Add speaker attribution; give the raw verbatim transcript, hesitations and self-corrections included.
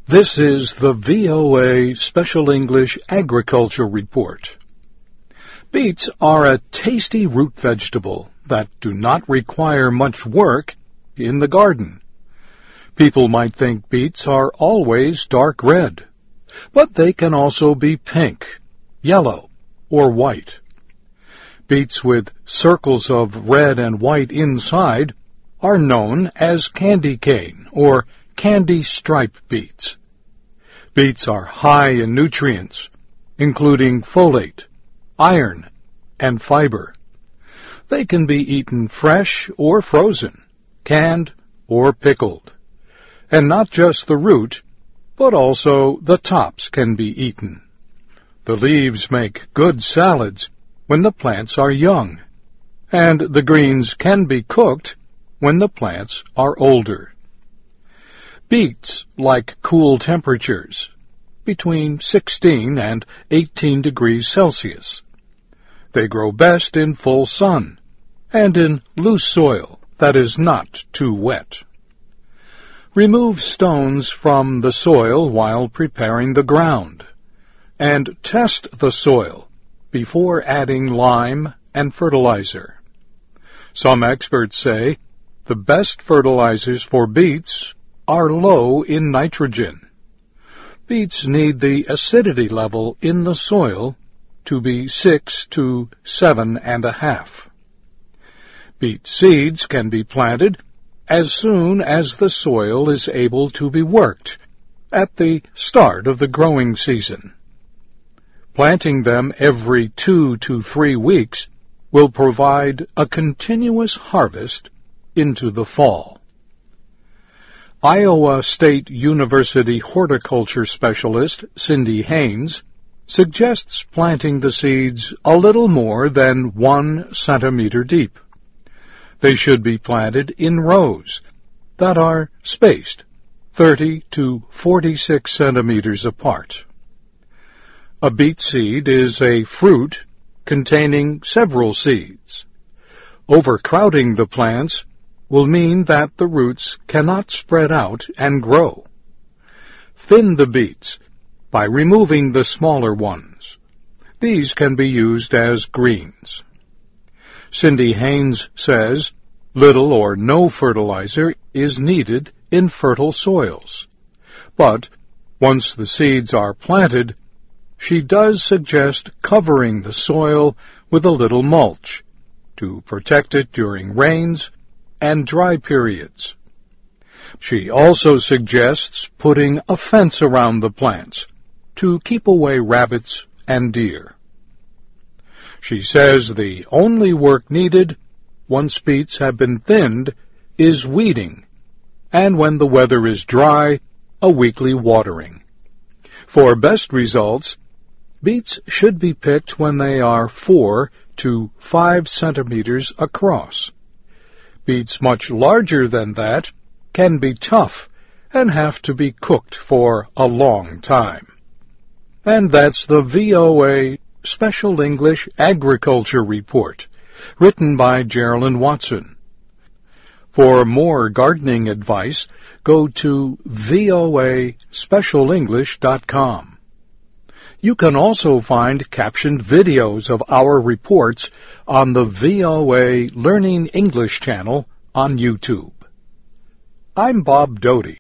Speaker 1: This is the V O A Special English Agriculture Report. Beets are a tasty root vegetable that do not require much work in the garden. People might think beets are always dark red, but they can also be pink, yellow, or white. Beets with circles of red and white inside are known as candy cane or candy stripe beets. Beets are high in nutrients, including folate, iron, and fiber. They can be eaten fresh or frozen, canned or pickled. And not just the root, but also the tops can be eaten. The leaves make good salads when the plants are young, and the greens can be cooked when the plants are older. Beets like cool temperatures, between sixteen and eighteen degrees Celsius. They grow best in full sun and in loose soil that is not too wet. Remove stones from the soil while preparing the ground, and test the soil before adding lime and fertilizer. Some experts say the best fertilizers for beets are low in nitrogen. Beets need the acidity level in the soil to be six to seven and a half. Beet seeds can be planted as soon as the soil is able to be worked at the start of the growing season. Planting them every two to three weeks will provide a continuous harvest into the fall. Iowa State University horticulture specialist Cindy Haynes suggests planting the seeds a little more than one centimeter deep. They should be planted in rows that are spaced thirty to forty-six centimeters apart. A beet seed is a fruit containing several seeds. Overcrowding the plants will mean that the roots cannot spread out and grow. Thin the beets by removing the smaller ones. These can be used as greens. Cindy Haynes says little or no fertilizer is needed in fertile soils. But once the seeds are planted, she does suggest covering the soil with a little mulch to protect it during rains and dry periods. She also suggests putting a fence around the plants to keep away rabbits and deer. She says the only work needed, once beets have been thinned, is weeding, and when the weather is dry, a weekly watering. For best results, beets should be picked when they are four to five centimeters across. Beets much larger than that can be tough and have to be cooked for a long time. And that's the V O A Special English Agriculture Report, written by Geraldine Watson. For more gardening advice, go to V O A special english dot com. You can also find captioned videos of our reports on the V O A Learning English channel on YouTube. I'm Bob Doty.